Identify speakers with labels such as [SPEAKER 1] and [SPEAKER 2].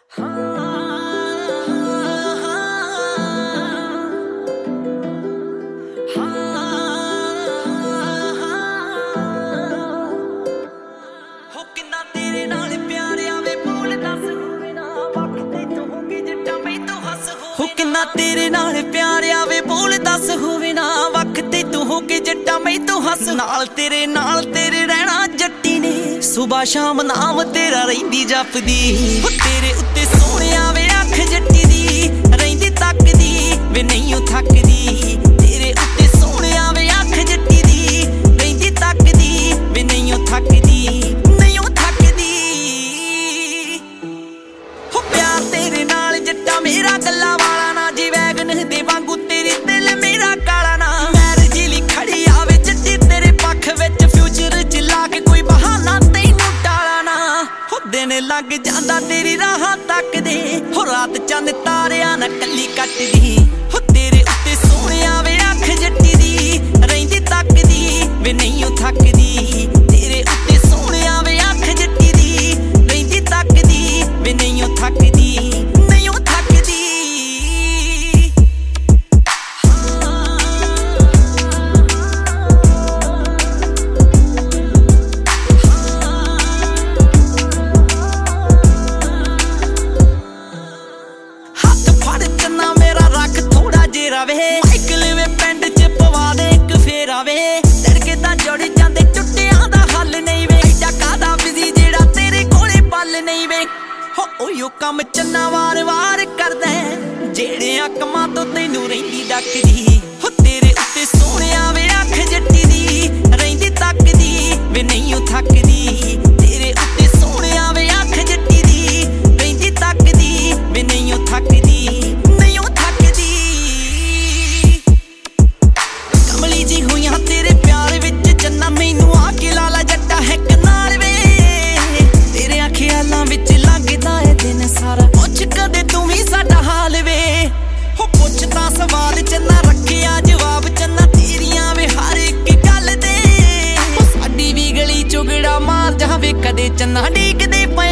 [SPEAKER 1] किन्ना तेरे नाल प्यार आवे बोल दस होवे ना वख ते तू हो के जट्टा मैं तो हस नाल तेरे रहना जट्टी ने सुबह शाम नाम तेरा रहिंदी जपदी तेरे उत्ते सोहणिया वे अख जट्टी दी रहिंदी तकदी वे नहीं थकदी तेरे उत्ते सोहणिया वे अख जट्टी दी रहिंदी तकदी वे नहीं थकदी हो प्यार तेरे नाल जट्टा मेरा गल्ला लग जांदा तेरी राह तकदे हो रात चंद तारियां ना कली कटदी हो तेरे उत्ते सोहणिया वे अख जट्टी दी रहिंदी तकदी वे नहीं थकदी तेरे उत्ते सोहणिया वे अख जट्टी दी रहिंदी तकदी वे नहीं थकदी माइकल वे पिंड च पवा दे एक फेरा वे लड़के तां जुड़ जांदे चुट्टियां दा हल नहीं वे एडा कादा बिजी जेड़ा तेरे कोले पल नहीं वे हो ओयो कम चन्ना वार वार करदा जेड़ियां कमां तो तैनू रहिंदी डकदी हो तेरे उत्ते सोहणिया वे अख जट्टी दी रहिंदी तकदी वे नहीं थकदी तेरे उत्ते सोहणिया वे अख जट्टी दी रहिंदी तकदी वे नहीं थकदी सवाल चन्ना रखिया जवाब चन्ना तेरियां वे हर एक गल दे साडी भी गली चुगड़ा मार जावे कदे चन्ना डीकदे